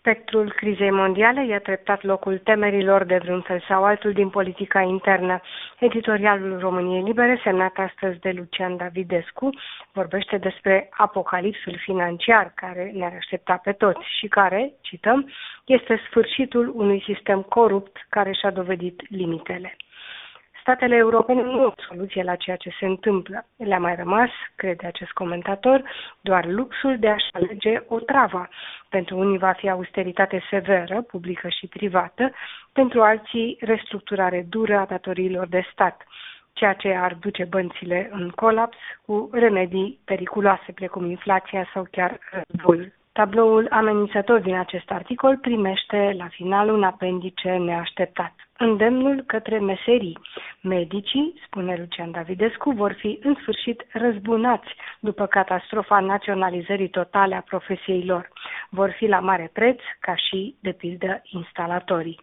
Spectrul crizei mondiale i-a treptat locul temerilor de vreun fel sau altul din politica internă. Editorialul României Libere, semnat astăzi de Lucian Davidescu, vorbește despre apocalipsul financiar care ne-ar aștepta pe toți și care, cităm, este sfârșitul unui sistem corupt care și-a dovedit limitele. Statele europene nu au soluție la ceea ce se întâmplă. Le-a mai rămas, crede acest comentator, doar luxul de a-și alege o travă. Pentru unii va fi austeritate severă, publică și privată, pentru alții restructurare dură a datoriilor de stat, ceea ce ar duce bănțile în colaps cu remedii periculoase, precum inflația sau chiar războiul. Tabloul amenințător din acest articol primește la final un apendice neașteptat. Îndemnul către meserii. Medicii, spune Lucian Davidescu, vor fi în sfârșit răzbunați după catastrofa naționalizării totale a profesiei lor. Vor fi la mare preț, ca și, de pildă, instalatorii.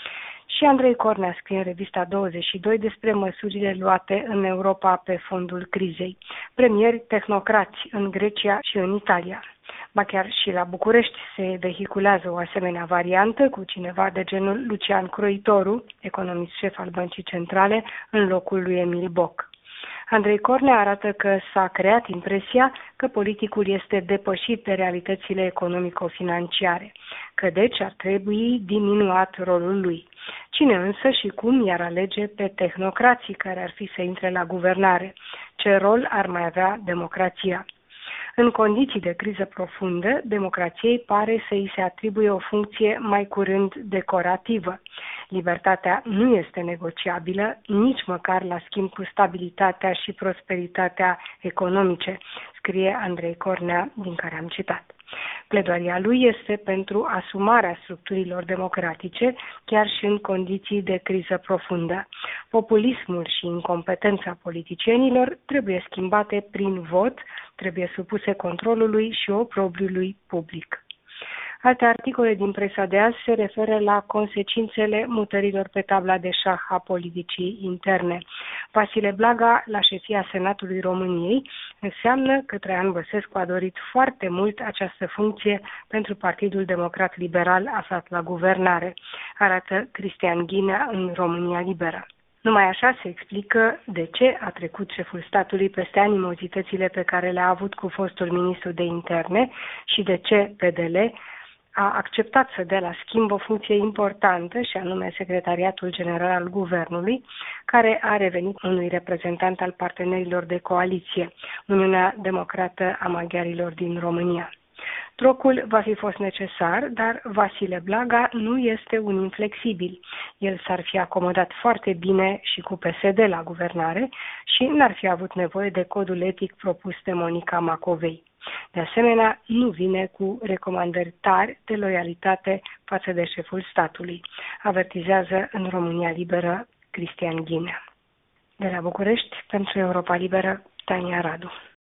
Și Andrei Cornea scrie în revista 22 despre măsurile luate în Europa pe fondul crizei. Premieri tehnocrați în Grecia și în Italia. Ba chiar și la București se vehiculează o asemenea variantă cu cineva de genul Lucian Croitoru, economist șef al Băncii Centrale, în locul lui Emil Boc. Andrei Cornea arată că s-a creat impresia că politicul este depășit de realitățile economico-financiare, că deci ar trebui diminuat rolul lui. Cine însă și cum i-ar alege pe tehnocrații care ar fi să intre la guvernare? Ce rol ar mai avea democrația? În condiții de criză profundă, democrației pare să îi se atribuie o funcție mai curând decorativă. Libertatea nu este negociabilă, nici măcar la schimb cu stabilitatea și prosperitatea economice, scrie Andrei Cornea, din care am citat. Pledoaria lui este pentru asumarea structurilor democratice, chiar și în condiții de criză profundă. Populismul și incompetența politicienilor trebuie schimbate prin vot, trebuie supuse controlului și oprobriului public. Alte articole din presa de azi se referă la consecințele mutărilor pe tabla de șah a politicii interne. Vasile Blaga, la șefia Senatului României, înseamnă că Traian Băsescu a dorit foarte mult această funcție pentru Partidul Democrat Liberal aflat la guvernare, arată Cristian Ghinea în România Liberă. Numai așa se explică de ce a trecut șeful statului peste animozitățile pe care le-a avut cu fostul ministru de interne și de ce PDL a acceptat să dea la schimb o funcție importantă, și anume Secretariatul General al Guvernului, care a revenit unui reprezentant al partenerilor de coaliție, Uniunea Democrată a Maghiarilor din România. Trocul va fi fost necesar, dar Vasile Blaga nu este un inflexibil. El s-ar fi acomodat foarte bine și cu PSD la guvernare și n-ar fi avut nevoie de codul etic propus de Monica Macovei. De asemenea, nu vine cu recomandări tari de loialitate față de șeful statului, avertizează în România Liberă Cristian Ghinea. De la București, pentru Europa Liberă, Tania Radu.